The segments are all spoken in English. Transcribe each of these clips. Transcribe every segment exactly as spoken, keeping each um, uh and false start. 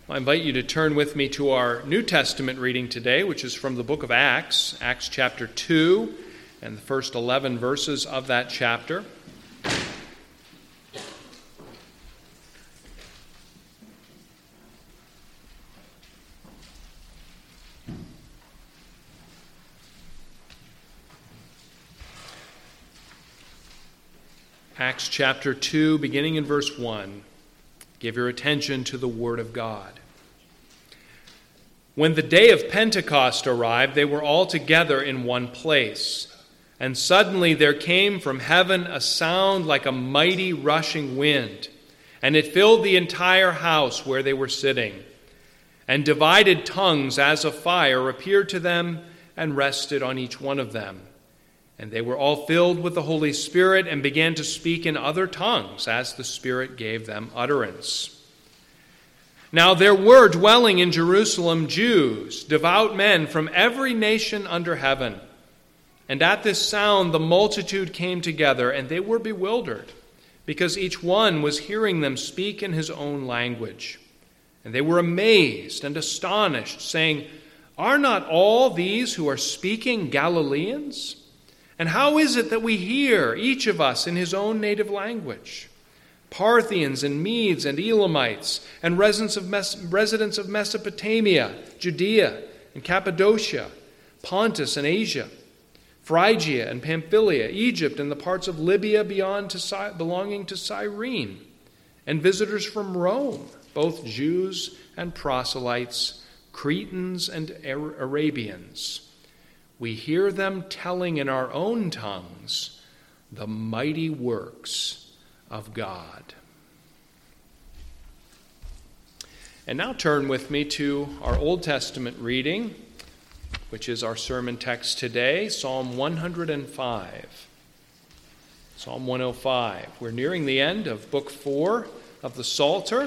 I invite you to turn with me to our New Testament reading today, which is from the book of Acts, Acts chapter two, and the first eleven verses of that chapter. Acts chapter two, beginning in verse one. Give your attention to the Word of God. When the day of Pentecost arrived, they were all together in one place. And suddenly there came from heaven a sound like a mighty rushing wind, and it filled the entire house where they were sitting. And divided tongues as of fire appeared to them and rested on each one of them. And they were all filled with the Holy Spirit and began to speak in other tongues as the Spirit gave them utterance. Now there were dwelling in Jerusalem Jews, devout men from every nation under heaven. And at this sound the multitude came together, and they were bewildered, because each one was hearing them speak in his own language. And they were amazed and astonished, saying, "Are not all these who are speaking Galileans? And how is it that we hear, each of us in his own native language? Parthians and Medes and Elamites and residents of, Mes- residents of Mesopotamia, Judea and Cappadocia, Pontus and Asia, Phrygia and Pamphylia, Egypt and the parts of Libya beyond to Cy- belonging to Cyrene, and visitors from Rome, both Jews and proselytes, Cretans and Arabians. We hear them telling in our own tongues the mighty works of God." And now turn with me to our Old Testament reading, which is our sermon text today, Psalm one oh five. Psalm one oh five. We're nearing the end of Book four of the Psalter.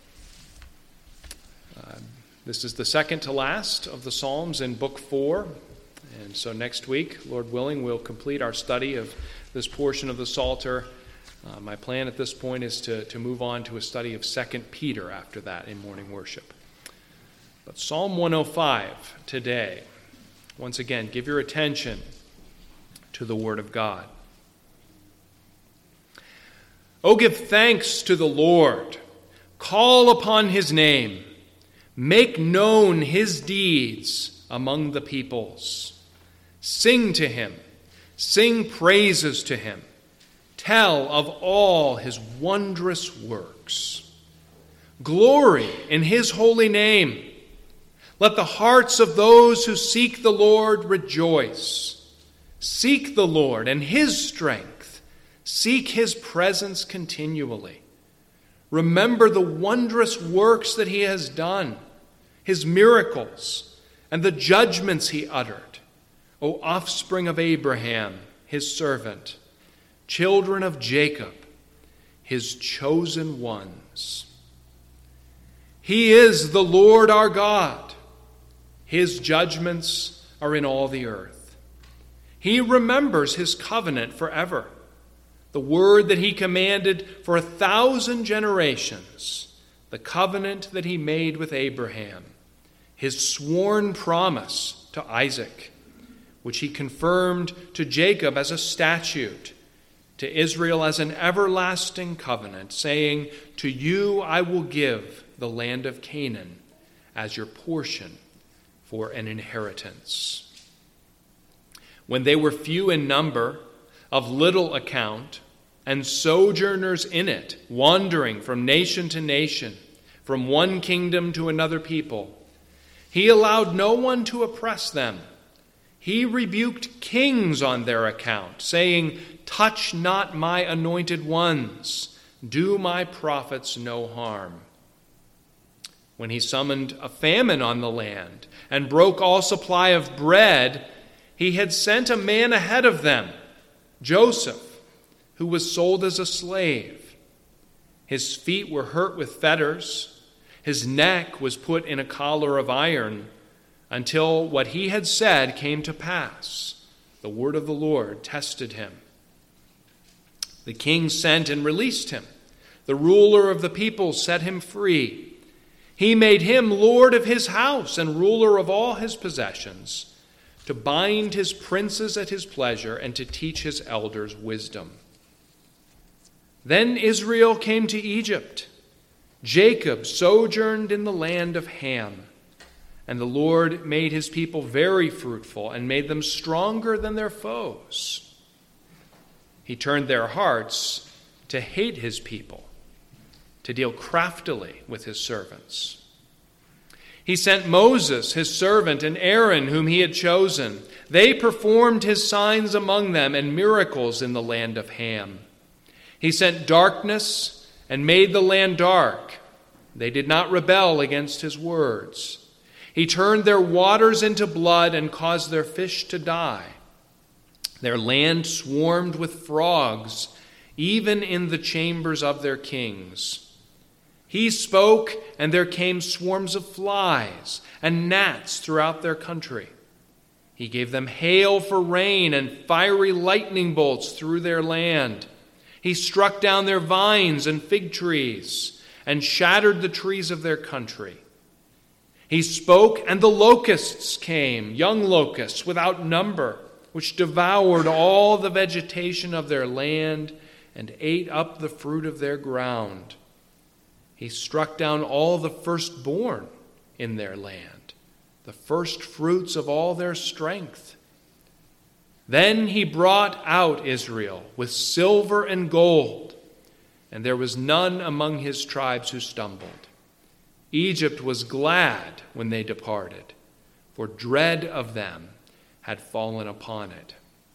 Uh, this is the second to last of the Psalms in Book four. And so next week, Lord willing, we'll complete our study of this portion of the Psalter. Uh, my plan at this point is to, to move on to a study of Second Peter after that in morning worship. But Psalm one oh five today, once again, give your attention to the Word of God. "Oh, give thanks to the Lord. Call upon his name. Make known his deeds among the peoples. Sing to him, sing praises to him, tell of all his wondrous works. Glory in his holy name. Let the hearts of those who seek the Lord rejoice. Seek the Lord and his strength. Seek his presence continually. Remember the wondrous works that he has done, his miracles, and the judgments he uttered. O offspring of Abraham, his servant, children of Jacob, his chosen ones. He is the Lord our God. His judgments are in all the earth. He remembers his covenant forever, the word that he commanded for a thousand generations, the covenant that he made with Abraham, his sworn promise to Isaac, which he confirmed to Jacob as a statute, to Israel as an everlasting covenant, saying, "To you I will give the land of Canaan as your portion for an inheritance." When they were few in number, of little account, and sojourners in it, wandering from nation to nation, from one kingdom to another people, he allowed no one to oppress them. He rebuked kings on their account, saying, "Touch not my anointed ones. Do my prophets no harm." When he summoned a famine on the land and broke all supply of bread, he had sent a man ahead of them, Joseph, who was sold as a slave. His feet were hurt with fetters. His neck was put in a collar of iron, until what he had said came to pass. The word of the Lord tested him. The king sent and released him. The ruler of the people set him free. He made him lord of his house and ruler of all his possessions, to bind his princes at his pleasure and to teach his elders wisdom. Then Israel came to Egypt. Jacob sojourned in the land of Ham. And the Lord made his people very fruitful and made them stronger than their foes. He turned their hearts to hate his people, to deal craftily with his servants. He sent Moses, his servant, and Aaron, whom he had chosen. They performed his signs among them and miracles in the land of Ham. He sent darkness and made the land dark. They did not rebel against his words. He turned their waters into blood and caused their fish to die. Their land swarmed with frogs, even in the chambers of their kings. He spoke, and there came swarms of flies and gnats throughout their country. He gave them hail for rain and fiery lightning bolts through their land. He struck down their vines and fig trees and shattered the trees of their country. He spoke, and the locusts came, young locusts without number, which devoured all the vegetation of their land and ate up the fruit of their ground. He struck down all the firstborn in their land, the first fruits of all their strength. Then he brought out Israel with silver and gold, and there was none among his tribes who stumbled. Egypt was glad when they departed, for dread of them had fallen upon it.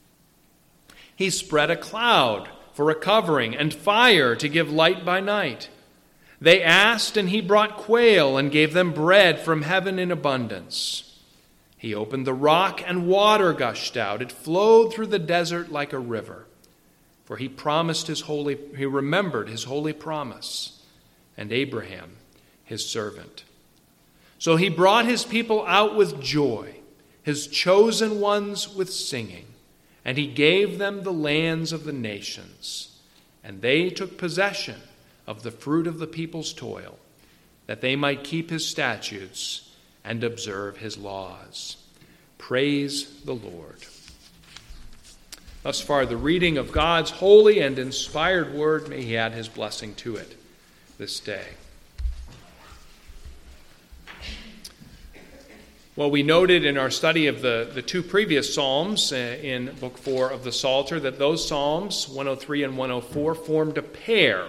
He spread a cloud for a covering and fire to give light by night. They asked, and he brought quail and gave them bread from heaven in abundance. He opened the rock, and water gushed out. It flowed through the desert like a river. For he promised his holy, he remembered his holy promise, and Abraham his servant. So he brought his people out with joy, his chosen ones with singing, and he gave them the lands of the nations. And they took possession of the fruit of the people's toil, that they might keep his statutes and observe his laws. Praise the Lord. Thus far, the reading of God's holy and inspired word. May he add his blessing to it this day. Well, we noted in our study of the, the two previous Psalms uh, in Book four of the Psalter that those Psalms, one oh three and one oh four, formed a pair.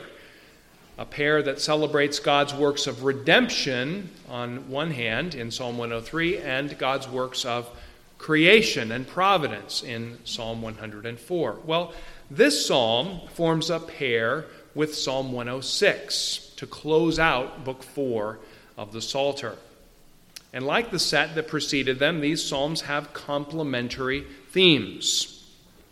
A pair that celebrates God's works of redemption on one hand in Psalm one oh three and God's works of creation and providence in Psalm one oh four. Well, this psalm forms a pair with Psalm one oh six to close out Book four of the Psalter. And like the set that preceded them, these psalms have complementary themes.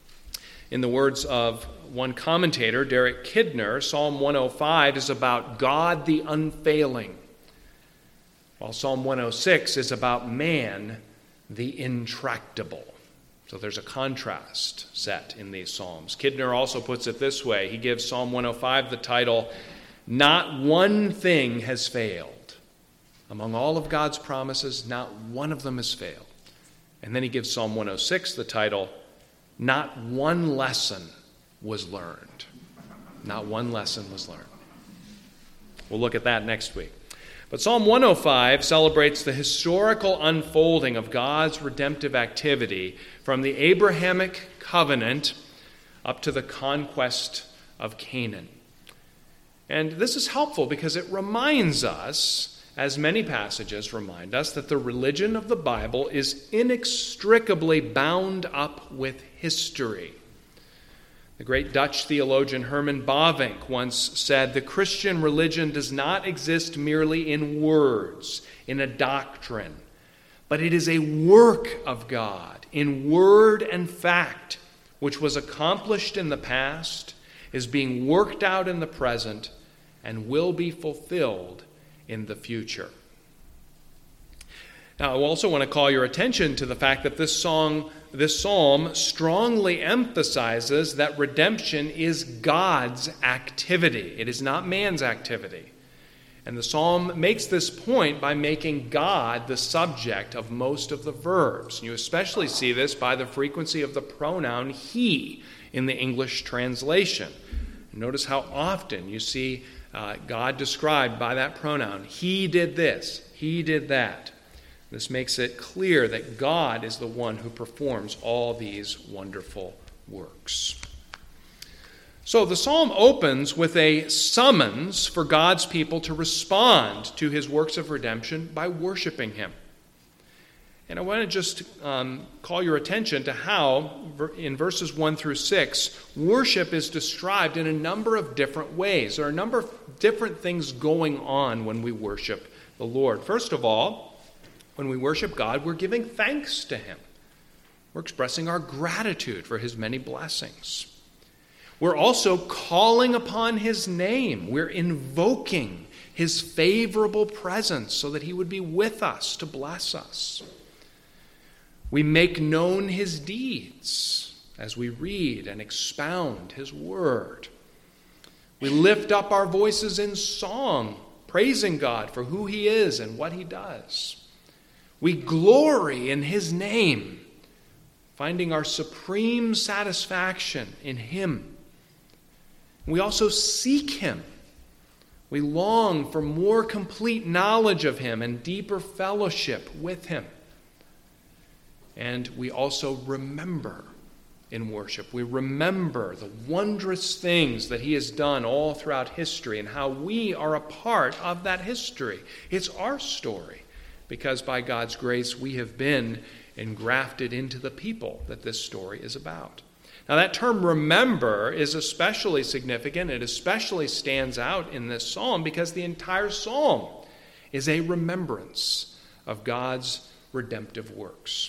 In the words of one commentator, Derek Kidner, Psalm one oh five is about God the unfailing, while Psalm one oh six is about man the intractable. So there's a contrast set in these psalms. Kidner also puts it this way. He gives Psalm one oh five the title, "Not one thing has failed." Among all of God's promises, not one of them has failed. And then he gives Psalm one oh six the title, "Not one lesson was learned." Not one lesson was learned. We'll look at that next week. But Psalm one oh five celebrates the historical unfolding of God's redemptive activity from the Abrahamic covenant up to the conquest of Canaan. And this is helpful because it reminds us, as many passages remind us, that the religion of the Bible is inextricably bound up with history. The great Dutch theologian Herman Bavinck once said, "The Christian religion does not exist merely in words, in a doctrine, but it is a work of God in word and fact, which was accomplished in the past, is being worked out in the present, and will be fulfilled in the future." Now, I also want to call your attention to the fact that this song, this psalm strongly emphasizes that redemption is God's activity. It is not man's activity. And the psalm makes this point by making God the subject of most of the verbs. You especially see this by the frequency of the pronoun he in the English translation. Notice how often you see uh, God described by that pronoun. He did this, he did that. This makes it clear that God is the one who performs all these wonderful works. So the psalm opens with a summons for God's people to respond to his works of redemption by worshiping him. And I want to just um, call your attention to how, in verses one through six, worship is described in a number of different ways. There are a number of different things going on when we worship the Lord. First of all, when we worship God, we're giving thanks to him. We're expressing our gratitude for his many blessings. We're also calling upon his name. We're invoking his favorable presence so that he would be with us to bless us. We make known his deeds as we read and expound his word. We lift up our voices in song, praising God for who he is and what he does. We glory in his name, finding our supreme satisfaction in him. We also seek him. We long for more complete knowledge of him and deeper fellowship with him. And we also remember in worship. We remember the wondrous things that he has done all throughout history and how we are a part of that history. It's our story because by God's grace we have been engrafted into the people that this story is about. Now that term remember is especially significant. It especially stands out in this psalm because the entire psalm is a remembrance of God's redemptive works.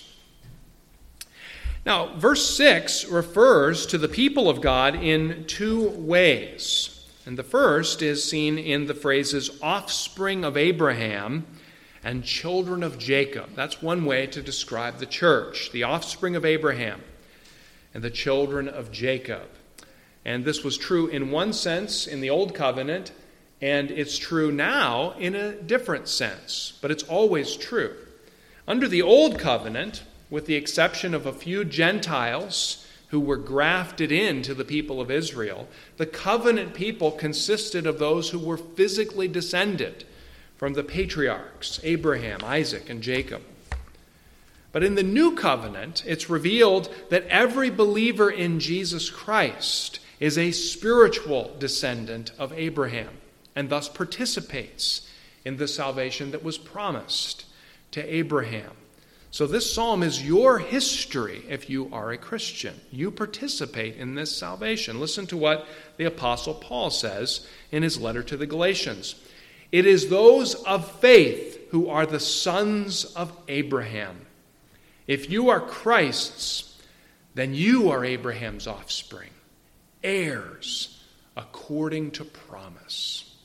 Now, verse six refers to the people of God in two ways. And the first is seen in the phrases offspring of Abraham and children of Jacob. That's one way to describe the church, the offspring of Abraham and the children of Jacob. And this was true in one sense in the Old Covenant, and it's true now in a different sense, but it's always true. Under the Old Covenant, with the exception of a few Gentiles who were grafted into the people of Israel, the covenant people consisted of those who were physically descended from the patriarchs, Abraham, Isaac, and Jacob. But in the new covenant, it's revealed that every believer in Jesus Christ is a spiritual descendant of Abraham and thus participates in the salvation that was promised to Abraham. So this psalm is your history if you are a Christian. You participate in this salvation. Listen to what the Apostle Paul says in his letter to the Galatians. It is those of faith who are the sons of Abraham. If you are Christ's, then you are Abraham's offspring, heirs according to promise.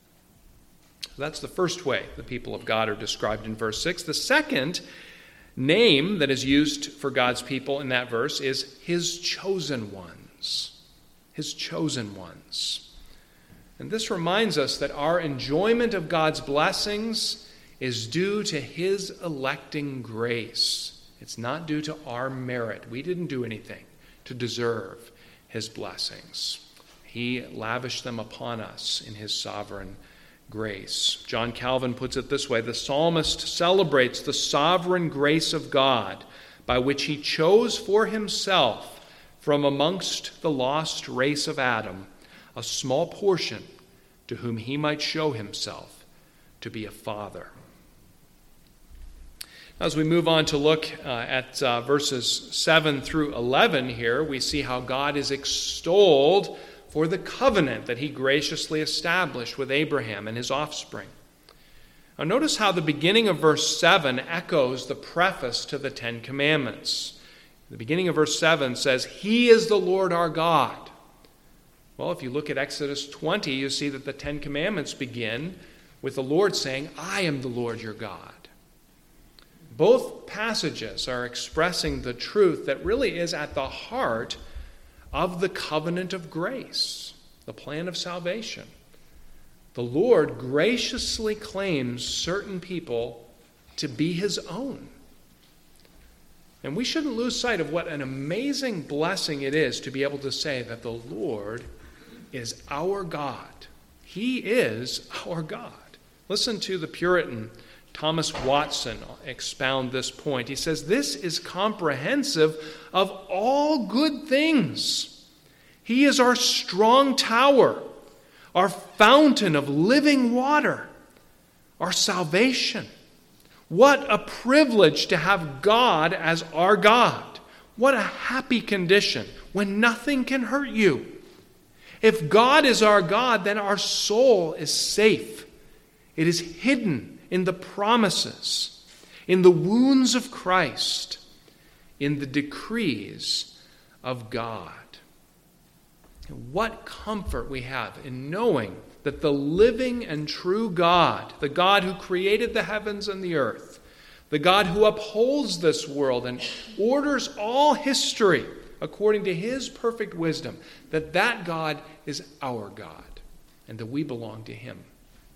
That's the first way the people of God are described in verse six. The second name that is used for God's people in that verse is his chosen ones. His chosen ones. And this reminds us that our enjoyment of God's blessings is due to his electing grace. It's not due to our merit. We didn't do anything to deserve his blessings. He lavished them upon us in his sovereign grace. John Calvin puts it this way: the psalmist celebrates the sovereign grace of God by which he chose for himself from amongst the lost race of Adam a small portion to whom he might show himself to be a father. As we move on to look uh, at uh, verses seven through eleven here, we see how God is extolled for the covenant that he graciously established with Abraham and his offspring. Now notice how the beginning of verse seven echoes the preface to the Ten Commandments. The beginning of verse seven says, "He is the Lord our God." Well, if you look at Exodus twenty, you see that the Ten Commandments begin with the Lord saying, "I am the Lord your God." Both passages are expressing the truth that really is at the heart of the covenant of grace, the plan of salvation. the Lord graciously claims certain people to be his own. And we shouldn't lose sight of what an amazing blessing it is to be able to say that the Lord is our God. He is our God. Listen to the Puritan Thomas Watson expound this point. He says, "This is comprehensive of all good things. He is our strong tower, our fountain of living water, our salvation. What a privilege to have God as our God. What a happy condition when nothing can hurt you. If God is our God, then our soul is safe. It is hidden in the promises, in the wounds of Christ, in the decrees of God." And what comfort we have in knowing that the living and true God, the God who created the heavens and the earth, the God who upholds this world and orders all history according to his perfect wisdom, that that God is our God and that we belong to him.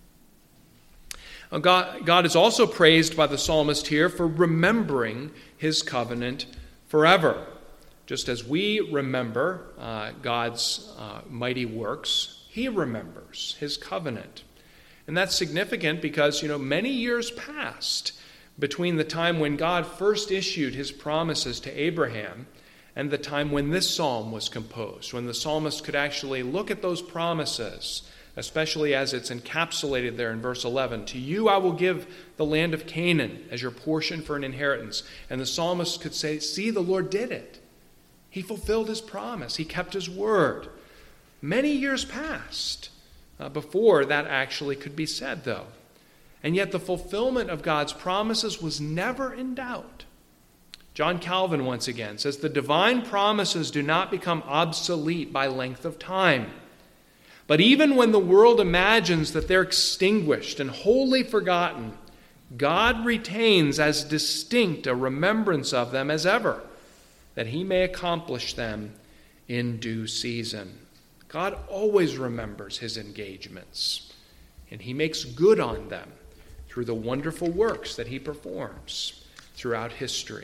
God, God is also praised by the psalmist here for remembering his covenant forever. Just as we remember uh, God's uh, mighty works, he remembers his covenant. And that's significant because, you know, many years passed between the time when God first issued his promises to Abraham and the time when this psalm was composed, when the psalmist could actually look at those promises, especially as it's encapsulated there in verse eleven. "To you I will give the land of Canaan as your portion for an inheritance." And the psalmist could say, "See, the Lord did it. He fulfilled his promise. He kept his word." Many years passed uh, before that actually could be said, though. And yet the fulfillment of God's promises was never in doubt. John Calvin once again says, "The divine promises do not become obsolete by length of time. But even when the world imagines that they're extinguished and wholly forgotten, God retains as distinct a remembrance of them as ever, that he may accomplish them in due season." God always remembers his engagements, and he makes good on them through the wonderful works that he performs throughout history.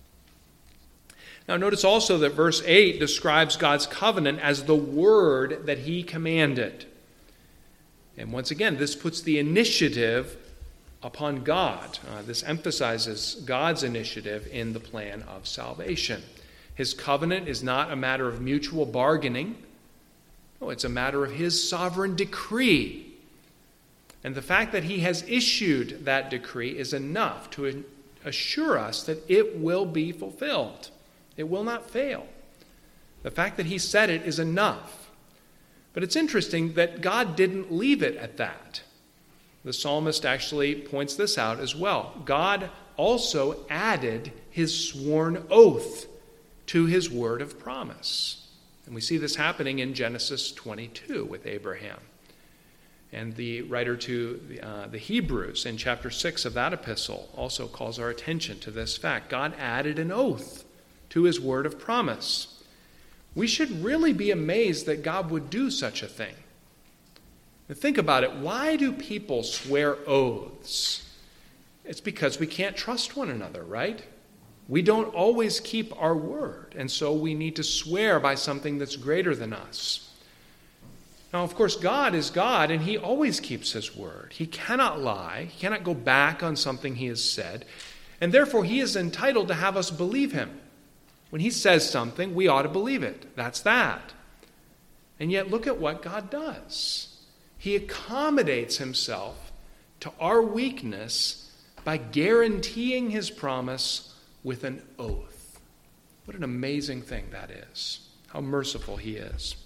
Now notice also that verse eight describes God's covenant as the word that he commanded. And once again, this puts the initiative upon God. Uh, this emphasizes God's initiative in the plan of salvation. His covenant is not a matter of mutual bargaining. No, it's a matter of his sovereign decree. And the fact that he has issued that decree is enough to assure us that it will be fulfilled. It will not fail. The fact that he said it is enough. But it's interesting that God didn't leave it at that. The psalmist actually points this out as well. God also added his sworn oath to his word of promise. And we see this happening in Genesis twenty-two with Abraham. And the writer to the, uh, the Hebrews in chapter six of that epistle also calls our attention to this fact. God added an oath to his word of promise. We should really be amazed that God would do such a thing. Now think about it. Why do people swear oaths? It's because we can't trust one another, right? We don't always keep our word, and so we need to swear by something that's greater than us. Now, of course, God is God, and he always keeps his word. He cannot lie. He cannot go back on something he has said, and therefore he is entitled to have us believe him. When he says something, we ought to believe it. That's that. And yet, look at what God does. He accommodates himself to our weakness by guaranteeing his promise with an oath. What an amazing thing that is. How merciful he is.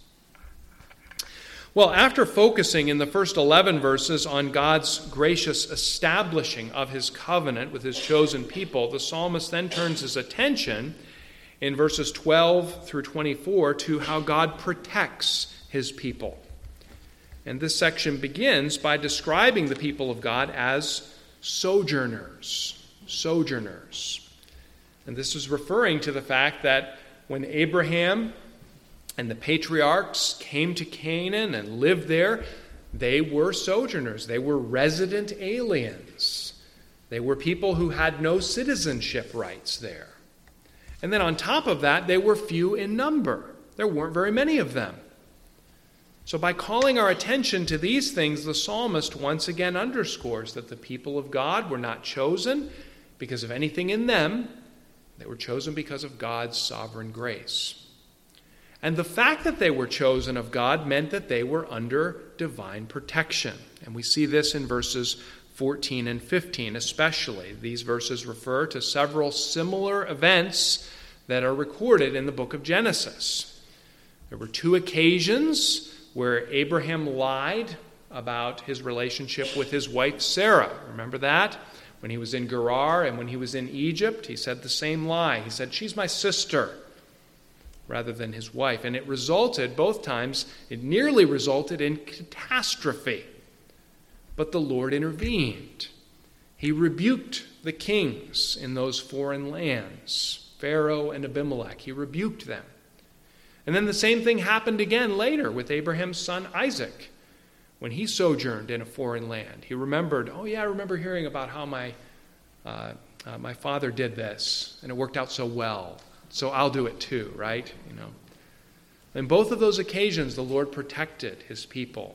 Well, after focusing in the first eleven verses on God's gracious establishing of his covenant with his chosen people, the psalmist then turns his attention in verses twelve through twenty-four to how God protects his people. And this section begins by describing the people of God as sojourners. Sojourners. And this is referring to the fact that when Abraham and the patriarchs came to Canaan and lived there, they were sojourners. They were resident aliens. They were people who had no citizenship rights there. And then on top of that, they were few in number. There weren't very many of them. So by calling our attention to these things, the psalmist once again underscores that the people of God were not chosen because of anything in them. They were chosen because of God's sovereign grace. And the fact that they were chosen of God meant that they were under divine protection. And we see this in verses fourteen and fifteen especially. These verses refer to several similar events that are recorded in the book of Genesis. There were two occasions where Abraham lied about his relationship with his wife Sarah. Remember that? When he was in Gerar and when he was in Egypt, he said the same lie. He said, "She's my sister," rather than his wife. And it resulted, both times, it nearly resulted in catastrophe. But the Lord intervened. He rebuked the kings in those foreign lands, Pharaoh and Abimelech. He rebuked them. And then the same thing happened again later with Abraham's son Isaac. When he sojourned in a foreign land, he remembered, oh yeah, I remember hearing about how my, uh, uh, my father did this, and it worked out so well. So I'll do it too, right? You know. In both of those occasions, the Lord protected his people.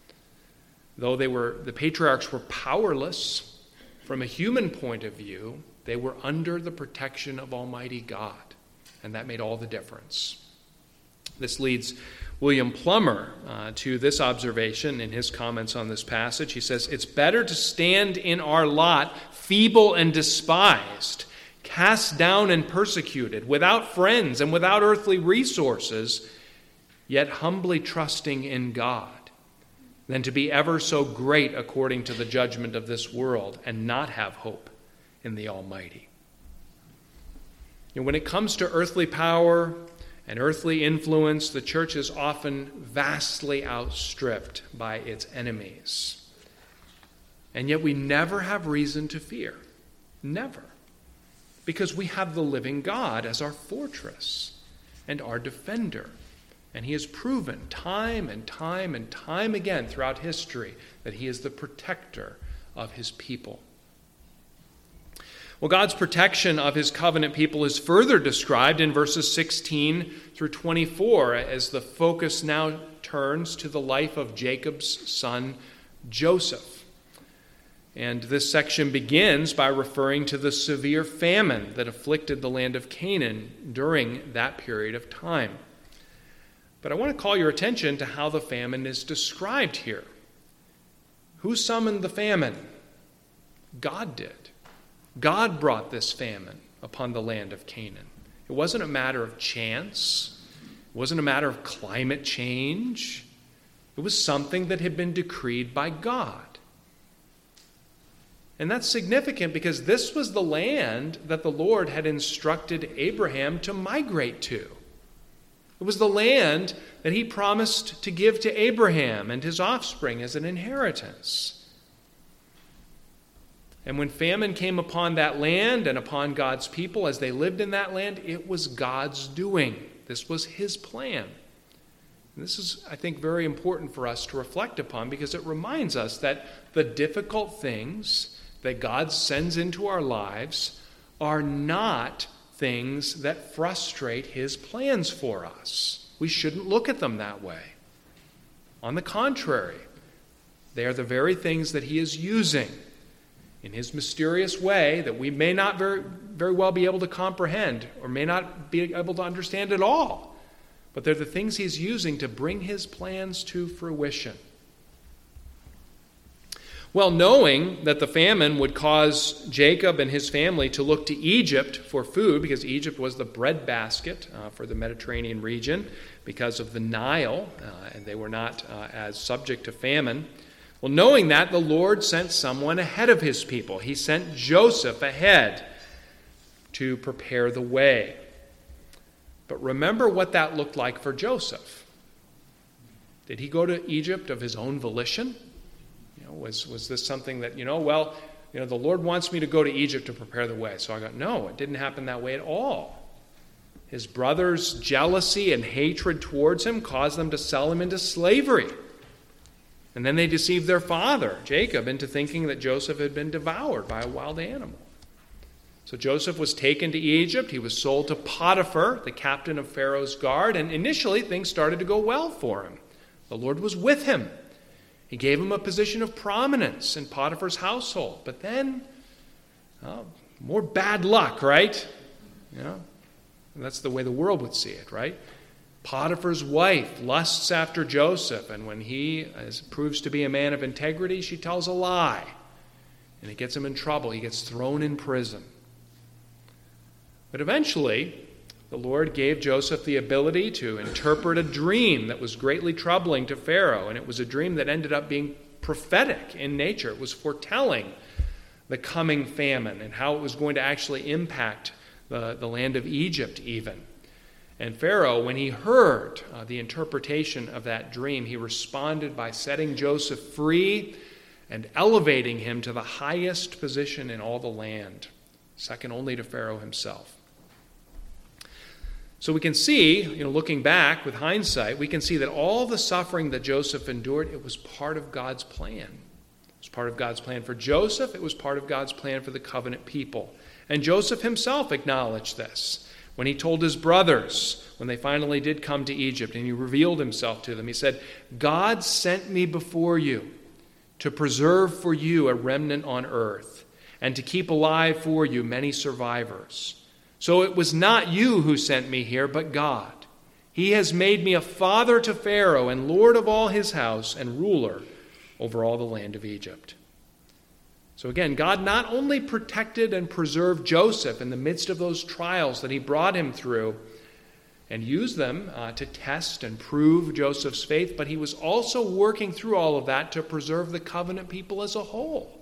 Though they were, the patriarchs were powerless from a human point of view, they were under the protection of Almighty God, and that made all the difference. This leads William Plummer uh, to this observation in his comments on this passage. He says, "It's better to stand in our lot feeble and despised, cast down and persecuted, without friends and without earthly resources, yet humbly trusting in God, than to be ever so great according to the judgment of this world and not have hope in the Almighty." And when it comes to earthly power and earthly influence, the church is often vastly outstripped by its enemies. And yet we never have reason to fear. Never. Because we have the living God as our fortress and our defender. And he has proven time and time and time again throughout history that he is the protector of his people. Well, God's protection of his covenant people is further described in verses sixteen through twenty-four as the focus now turns to the life of Jacob's son Joseph. And this section begins by referring to the severe famine that afflicted the land of Canaan during that period of time. But I want to call your attention to how the famine is described here. Who summoned the famine? God did. God brought this famine upon the land of Canaan. It wasn't a matter of chance. It wasn't a matter of climate change. It was something that had been decreed by God. And that's significant because this was the land that the Lord had instructed Abraham to migrate to. It was the land that he promised to give to Abraham and his offspring as an inheritance. And when famine came upon that land and upon God's people as they lived in that land, it was God's doing. This was his plan. And this is, I think, very important for us to reflect upon because it reminds us that the difficult things that God sends into our lives are not things that frustrate his plans for us. We shouldn't look at them that way. On the contrary, they are the very things that he is using in his mysterious way that we may not very, very well be able to comprehend or may not be able to understand at all. But they're the things he's using to bring his plans to fruition. Well, knowing that the famine would cause Jacob and his family to look to Egypt for food, because Egypt was the breadbasket uh, for the Mediterranean region because of the Nile, uh, and they were not uh, as subject to famine. Well, knowing that, the Lord sent someone ahead of his people. He sent Joseph ahead to prepare the way. But remember what that looked like for Joseph. Did he go to Egypt of his own volition? You know, was, was this something that, you know, well, you know, the Lord wants me to go to Egypt to prepare the way. So I got, no, it didn't happen that way at all. His brothers' jealousy and hatred towards him caused them to sell him into slavery. And then they deceived their father, Jacob, into thinking that Joseph had been devoured by a wild animal. So Joseph was taken to Egypt. He was sold to Potiphar, the captain of Pharaoh's guard, and initially things started to go well for him. The Lord was with him. He gave him a position of prominence in Potiphar's household. But then, oh, more bad luck, right? You know, that's the way the world would see it, right? Potiphar's wife lusts after Joseph, and when he is, proves to be a man of integrity, she tells a lie. And it gets him in trouble. He gets thrown in prison. But eventually, the Lord gave Joseph the ability to interpret a dream that was greatly troubling to Pharaoh, and it was a dream that ended up being prophetic in nature. It was foretelling the coming famine and how it was going to actually impact the, the land of Egypt even. And Pharaoh, when he heard uh, the interpretation of that dream, he responded by setting Joseph free and elevating him to the highest position in all the land, second only to Pharaoh himself. So we can see, you know, looking back with hindsight, we can see that all the suffering that Joseph endured, it was part of God's plan. It was part of God's plan for Joseph. It was part of God's plan for the covenant people. And Joseph himself acknowledged this when he told his brothers, when they finally did come to Egypt, and he revealed himself to them. He said, God sent me before you to preserve for you a remnant on earth and to keep alive for you many survivors. So it was not you who sent me here, but God. He has made me a father to Pharaoh and lord of all his house and ruler over all the land of Egypt. So again, God not only protected and preserved Joseph in the midst of those trials that he brought him through and used them uh, to test and prove Joseph's faith, but he was also working through all of that to preserve the covenant people as a whole.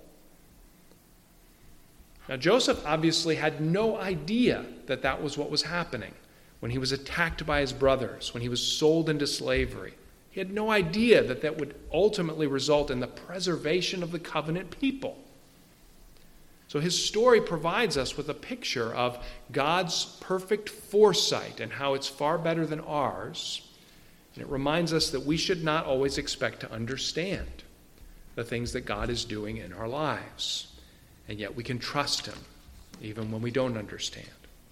Now, Joseph obviously had no idea that that was what was happening when he was attacked by his brothers, when he was sold into slavery. He had no idea that that would ultimately result in the preservation of the covenant people. So his story provides us with a picture of God's perfect foresight and how it's far better than ours. And it reminds us that we should not always expect to understand the things that God is doing in our lives. And yet we can trust him, even when we don't understand.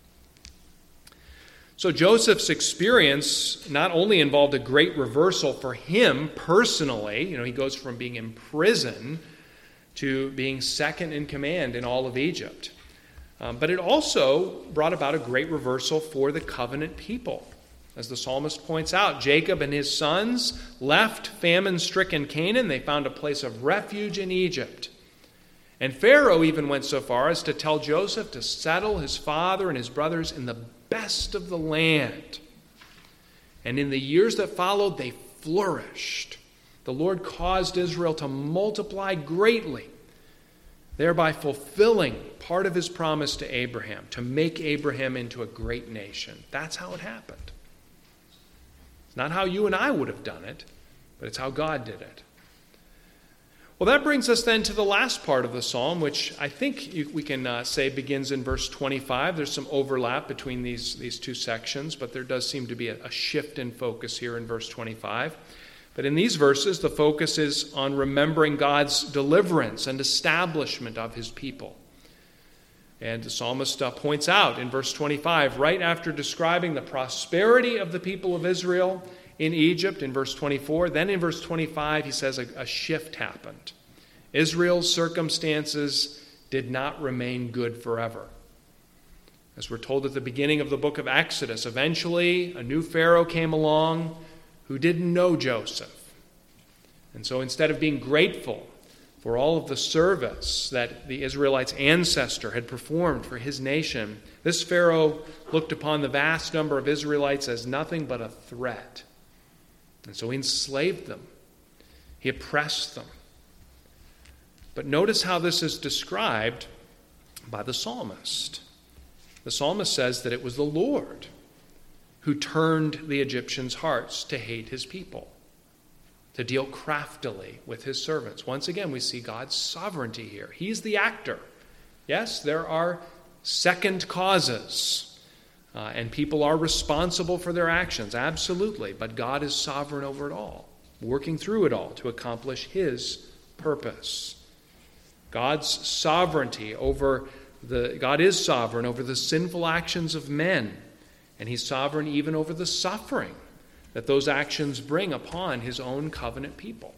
So Joseph's experience not only involved a great reversal for him personally, you know, he goes from being in prison to being second in command in all of Egypt. Um, but it also brought about a great reversal for the covenant people. As the psalmist points out, Jacob and his sons left famine-stricken Canaan. They found a place of refuge in Egypt. And Pharaoh even went so far as to tell Joseph to settle his father and his brothers in the best of the land. And in the years that followed, they flourished. The Lord caused Israel to multiply greatly, thereby fulfilling part of his promise to Abraham, to make Abraham into a great nation. That's how it happened. It's not how you and I would have done it, but it's how God did it. Well, that brings us then to the last part of the psalm, which I think you, we can uh, say begins in verse twenty-five. There's some overlap between these, these two sections, but there does seem to be a, a shift in focus here in verse twenty-five. But in these verses, the focus is on remembering God's deliverance and establishment of his people. And the psalmist uh, points out in verse twenty-five, right after describing the prosperity of the people of Israel in Egypt, in verse twenty-four, then in verse twenty-five, he says a, a shift happened. Israel's circumstances did not remain good forever. As we're told at the beginning of the book of Exodus, eventually a new Pharaoh came along who didn't know Joseph. And so instead of being grateful for all of the service that the Israelites' ancestor had performed for his nation, this Pharaoh looked upon the vast number of Israelites as nothing but a threat. And so he enslaved them. He oppressed them. But notice how this is described by the psalmist. The psalmist says that it was the Lord who turned the Egyptians' hearts to hate his people, to deal craftily with his servants. Once again, we see God's sovereignty here. He's the actor. Yes, there are second causes. Uh, and people are responsible for their actions, absolutely. But God is sovereign over it all. working through it all to accomplish his purpose. God's sovereignty over the God is sovereign over the sinful actions of men, and he's sovereign even over the suffering that those actions bring upon his own covenant people.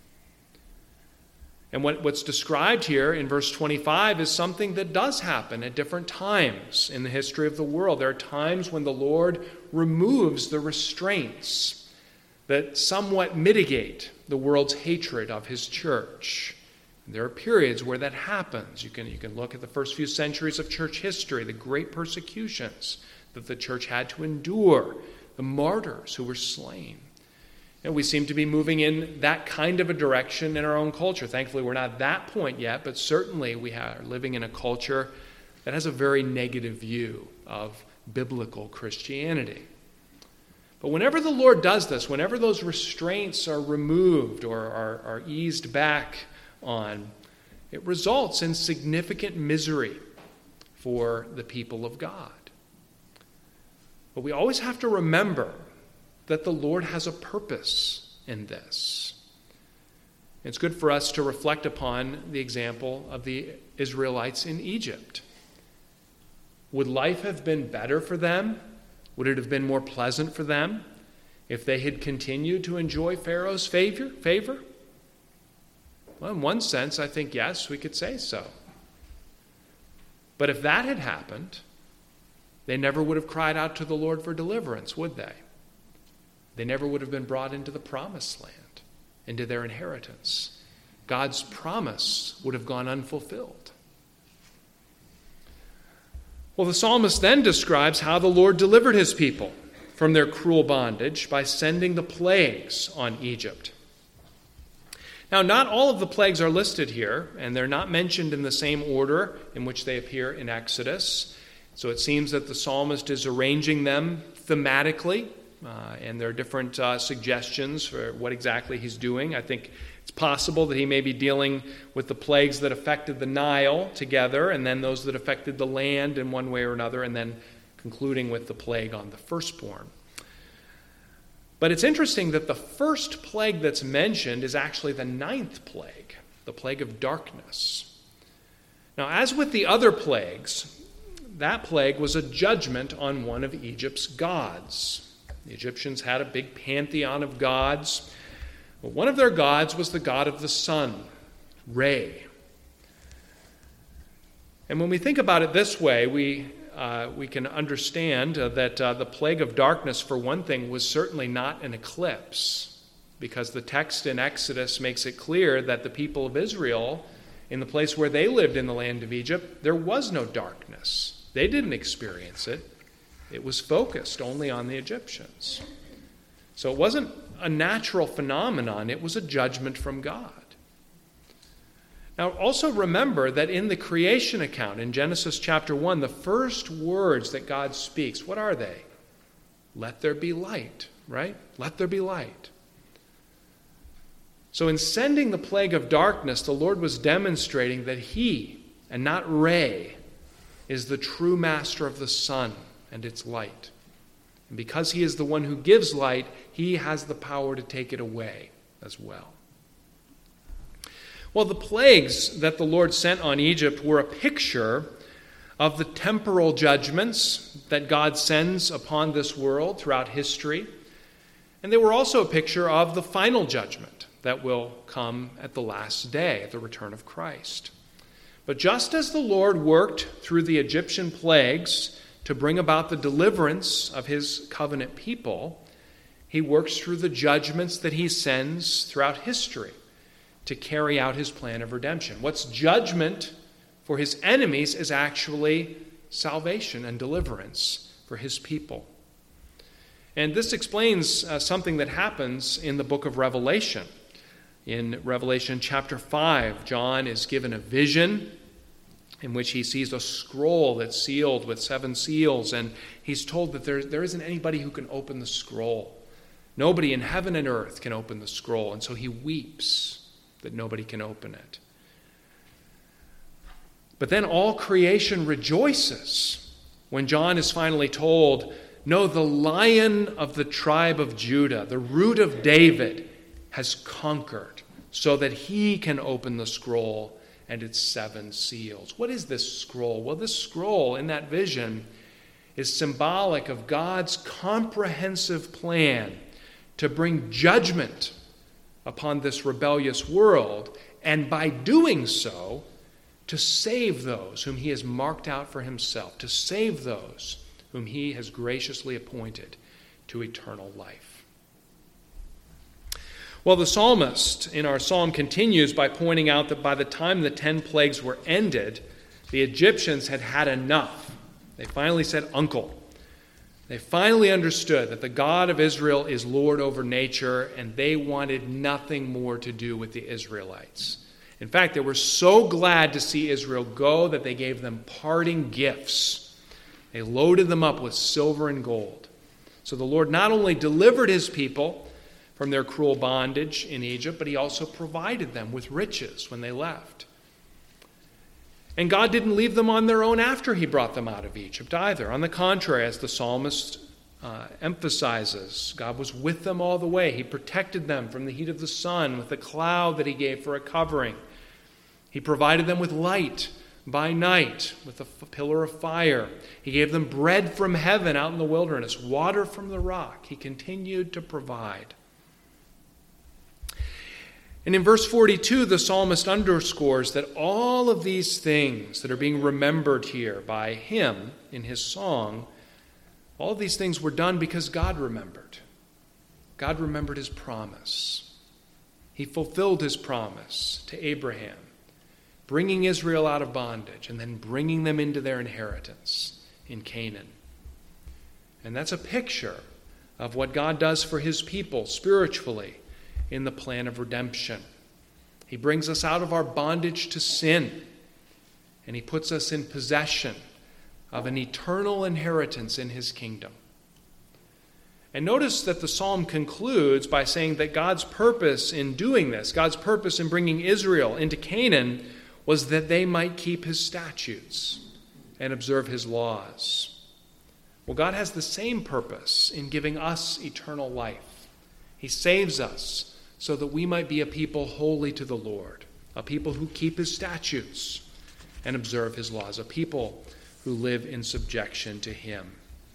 And what, what's described here in verse twenty-five is something that does happen at different times in the history of the world. There are times when the Lord removes the restraints that somewhat mitigate the world's hatred of his church. And there are periods where that happens. You can, you can look at the first few centuries of church history, the great persecutions that the church had to endure, the martyrs who were slain. And we seem to be moving in that kind of a direction in our own culture. Thankfully, we're not at that point yet, but certainly we are living in a culture that has a very negative view of biblical Christianity. But whenever the Lord does this, whenever those restraints are removed or are, are eased back on, it results in significant misery for the people of God. But we always have to remember that the Lord has a purpose in this. It's good for us to reflect upon the example of the Israelites in Egypt. Would life have been better for them? Would it have been more pleasant for them if they had continued to enjoy Pharaoh's favor? favor? Well, in one sense, I think, yes, we could say so. But if that had happened, they never would have cried out to the Lord for deliverance, would they? They never would have been brought into the promised land, into their inheritance. God's promise would have gone unfulfilled. Well, the psalmist then describes how the Lord delivered his people from their cruel bondage by sending the plagues on Egypt. Now, not all of the plagues are listed here, and they're not mentioned in the same order in which they appear in Exodus. So it seems that the psalmist is arranging them thematically. Uh, and there are different uh, suggestions for what exactly he's doing. I think it's possible that he may be dealing with the plagues that affected the Nile together, and then those that affected the land in one way or another, and then concluding with the plague on the firstborn. But it's interesting that the first plague that's mentioned is actually the ninth plague, the plague of darkness. Now, as with the other plagues, that plague was a judgment on one of Egypt's gods. The Egyptians had a big pantheon of gods. Well, one of their gods was the god of the sun, Re. And when we think about it this way, we uh, we can understand uh, that uh, the plague of darkness, for one thing, was certainly not an eclipse, because the text in Exodus makes it clear that the people of Israel, in the place where they lived in the land of Egypt, there was no darkness. They didn't experience it. It was focused only on the Egyptians. So it wasn't a natural phenomenon. It was a judgment from God. Now, also remember that in the creation account, in Genesis chapter one, the first words that God speaks, what are they? Let there be light, right? Let there be light. So in sending the plague of darkness, the Lord was demonstrating that he, and not Re, is the true master of the sun and its light. And because he is the one who gives light, he has the power to take it away as well. Well, the plagues that the Lord sent on Egypt were a picture of the temporal judgments that God sends upon this world throughout history. And they were also a picture of the final judgment that will come at the last day, at the return of Christ. But just as the Lord worked through the Egyptian plagues to bring about the deliverance of his covenant people, he works through the judgments that he sends throughout history to carry out his plan of redemption. What's judgment for his enemies is actually salvation and deliverance for his people. And this explains uh, something that happens in the book of Revelation. In Revelation chapter five, John is given a vision in which he sees a scroll that's sealed with seven seals, and he's told that there, there isn't anybody who can open the scroll. Nobody in heaven and earth can open the scroll, and so he weeps that nobody can open it. But then all creation rejoices when John is finally told, no, the Lion of the tribe of Judah, the Root of David, has conquered so that he can open the scroll and its seven seals. What is this scroll? Well, this scroll in that vision is symbolic of God's comprehensive plan to bring judgment upon this rebellious world, and by doing so, to save those whom he has marked out for himself, to save those whom he has graciously appointed to eternal life. Well, the psalmist in our psalm continues by pointing out that by the time the ten plagues were ended, the Egyptians had had enough. They finally said, "Uncle." They finally understood that the God of Israel is Lord over nature, and they wanted nothing more to do with the Israelites. In fact, they were so glad to see Israel go that they gave them parting gifts. They loaded them up with silver and gold. So the Lord not only delivered his people from their cruel bondage in Egypt, but he also provided them with riches when they left. And God didn't leave them on their own after he brought them out of Egypt either. On the contrary, as the psalmist uh, emphasizes, God was with them all the way. He protected them from the heat of the sun with the cloud that he gave for a covering. He provided them with light by night with a f- pillar of fire. He gave them bread from heaven out in the wilderness, water from the rock. He continued to provide. And in verse forty-two, the psalmist underscores that all of these things that are being remembered here by him in his song, all of these things were done because God remembered. God remembered his promise. He fulfilled his promise to Abraham, bringing Israel out of bondage and then bringing them into their inheritance in Canaan. And that's a picture of what God does for his people spiritually in the plan of redemption. He brings us out of our bondage to sin, and he puts us in possession of an eternal inheritance in his kingdom. And notice that the psalm concludes by saying that God's purpose in doing this, God's purpose in bringing Israel into Canaan, was that they might keep his statutes and observe his laws. Well, God has the same purpose in giving us eternal life. He saves us so that we might be a people holy to the Lord, a people who keep his statutes and observe his laws, a people who live in subjection to him.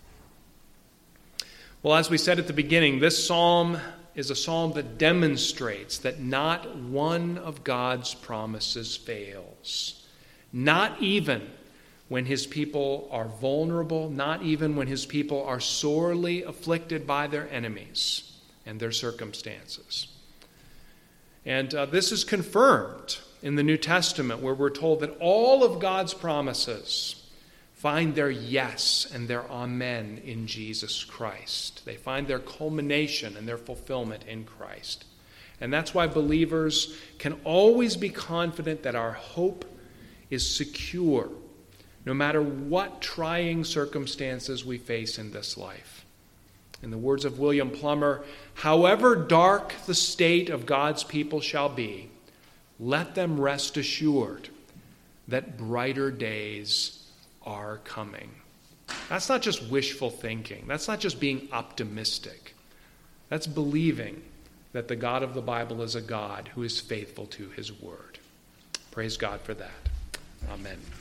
Well, as we said at the beginning, this psalm is a psalm that demonstrates that not one of God's promises fails. Not even when his people are vulnerable, not even when his people are sorely afflicted by their enemies and their circumstances. And uh, this is confirmed in the New Testament, where we're told that all of God's promises find their yes and their amen in Jesus Christ. They find their culmination and their fulfillment in Christ. And that's why believers can always be confident that our hope is secure, no matter what trying circumstances we face in this life. In the words of William Plummer, however dark the state of God's people shall be, let them rest assured that brighter days are coming. That's not just wishful thinking. That's not just being optimistic. That's believing that the God of the Bible is a God who is faithful to his word. Praise God for that. Amen.